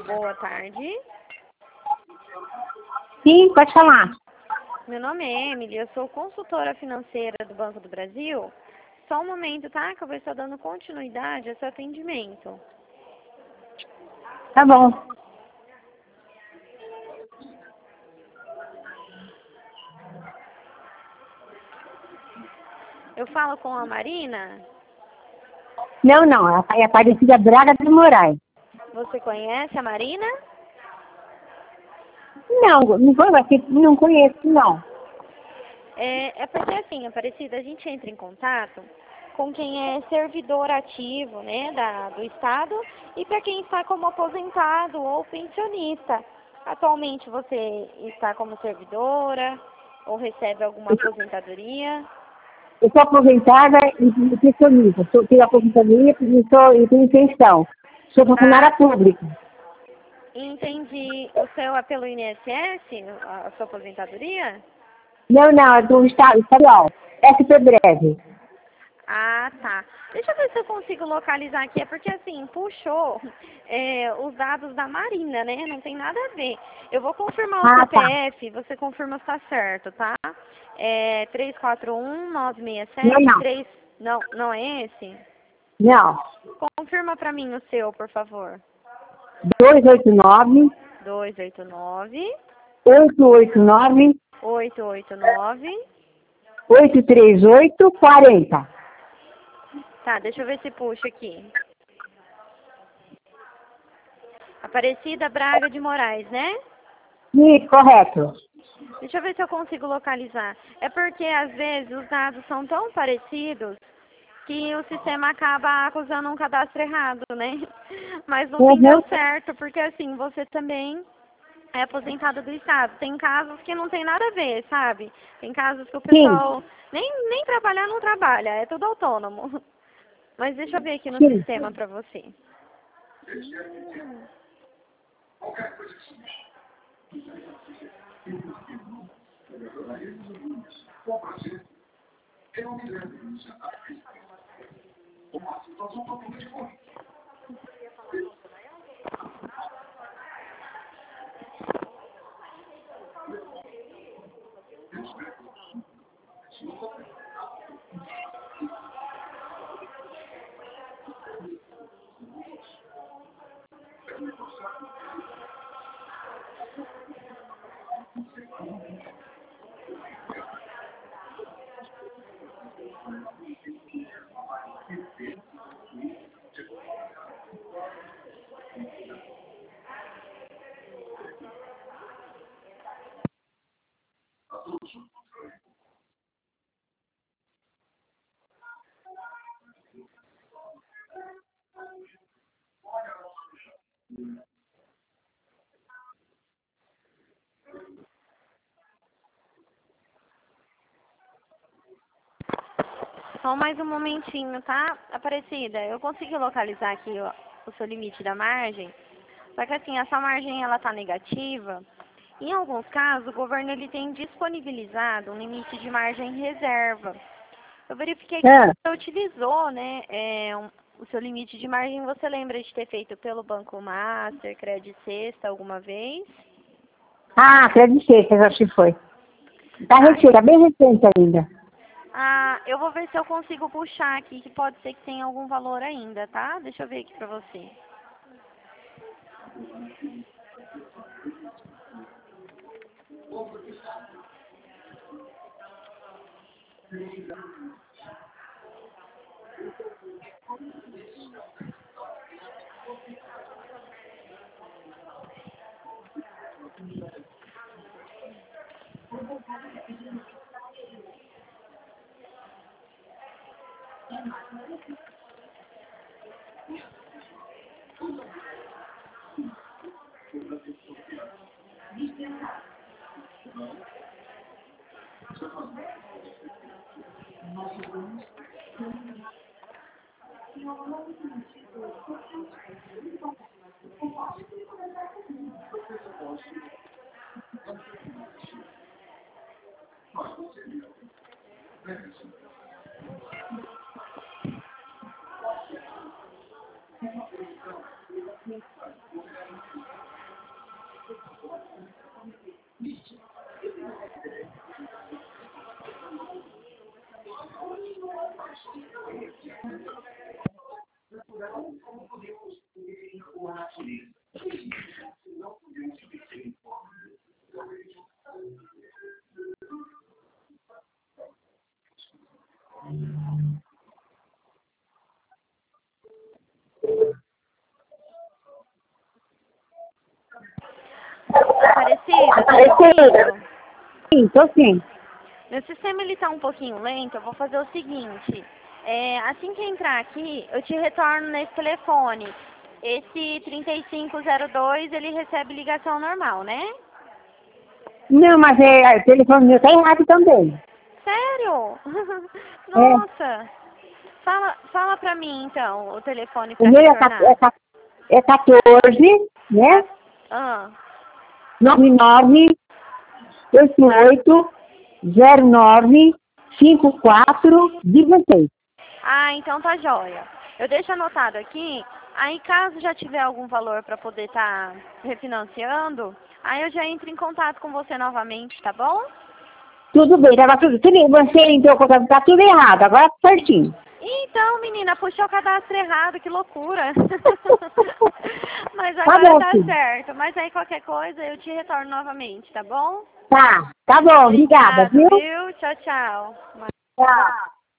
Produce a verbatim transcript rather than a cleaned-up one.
boa tarde. Sim, pode falar. Meu nome é Emily, eu sou consultora financeira do Banco do Brasil. Só um momento, tá? Que eu vou estar dando continuidade a seu atendimento. Tá bom. Eu falo com a Marina. Não, não, é Aparecida Braga de Moraes. Você conhece a Marina? Não, não foi aqui, não conheço, não. É, é porque assim, Aparecida, a gente entra em contato com quem é servidor ativo, né, da, do Estado e para quem está como aposentado ou pensionista. Atualmente você está como servidora ou recebe alguma aposentadoria? Eu sou aposentada e pensionista. Sou, tenho aposentadoria e, sou, e tenho pensão. Sou funcionária Tá? pública. Entendi. O seu é pelo I N S S, a a sua aposentadoria? Não, não, é do Estado estadual. S P Breve. Ah, tá. Deixa eu ver se eu consigo localizar aqui. É porque, assim, puxou é, os dados da Marina, né? Não tem nada a ver. Eu vou confirmar o Ah, tá. C P F, você confirma se tá certo, tá? É três quatro um, nove seis Não, sete, não. três... Não, não é esse? Não. Confirma pra mim o seu, por favor. dois oito nove, dois oito nove, oito oito nove, oito oito nove. oito três oito, quatro zero. Tá, deixa eu ver se puxa aqui. Aparecida Braga de Moraes, né? Isso, correto. Deixa eu ver se eu consigo localizar. É porque, às vezes, os dados são tão parecidos que o sistema acaba acusando um cadastro errado, né? Mas no fim Uhum. deu certo, porque, assim, você também é aposentado do Estado. Tem casos que não tem nada a ver, sabe? Tem casos que o Sim, pessoal nem, nem trabalhar não trabalha, é tudo autônomo. Mas deixa eu ver aqui no sim. sistema pra você. Só mais um momentinho, tá? Aparecida, eu consegui localizar aqui o, o seu limite da margem. Só que assim, essa margem ela tá negativa. Em alguns casos, o governo ele tem disponibilizado um limite de margem reserva. Eu verifiquei que Ah, você utilizou, né, é, um- o seu limite de margem. Você lembra de ter feito pelo Banco Master, Credit Sexta alguma vez? ah, acreditei, eu acho que foi. Tá Ah, recente, tá bem recente ainda. ah, eu vou ver se eu consigo puxar aqui, que pode ser que tenha algum valor ainda, tá? Deixa eu ver aqui pra você. Aparecida, tá me Aparecida. ouvindo? Sim, tô sim. Meu sistema ele tá um pouquinho lento, eu vou fazer o seguinte. É, assim que entrar aqui, eu te retorno nesse telefone. Esse trinta e cinco zero dois, ele recebe ligação normal, né? Não, mas é, o telefone meu tá errado também. Sério? É, Nossa. Fala, fala pra mim, então, o telefone o pra meu é, ca- é, retornar. ca- é quatorze, né? Tá? Ah. nove nove oito oito zero nove cinco quatro dezesseis. Ah, então tá jóia. Eu deixo anotado aqui. Aí, caso já tiver algum valor para poder estar refinanciando, aí eu já entro em contato com você novamente, tá bom? Tudo bem, tava tudo, tudo você entrou com tá tudo errado, agora tá certinho. Então, menina, puxou o cadastro errado, que loucura. Mas Tá agora bom, tá filho. certo. Mas aí qualquer coisa eu te retorno novamente, tá bom? Tá, tá bom, obrigada, Obrigado, viu? viu? Tchau, tchau. Tchau.